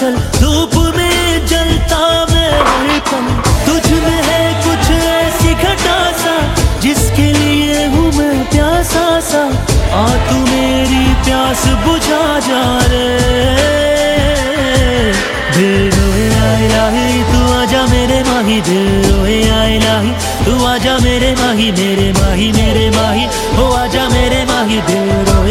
चल धूप में जलता मैं हर पल, तुझ में है कुछ ऐसी घटा सा जिसके लिए हूँ मैं प्यासा सा। आ तू मेरी प्यास बुझा जा रे, दिल रोए आए लाही तू आजा मेरे माही, दिल रोए आए लाही तू आजा मेरे माही, मेरे माही मेरे माही हो आजा मेरे माही, दिल रोए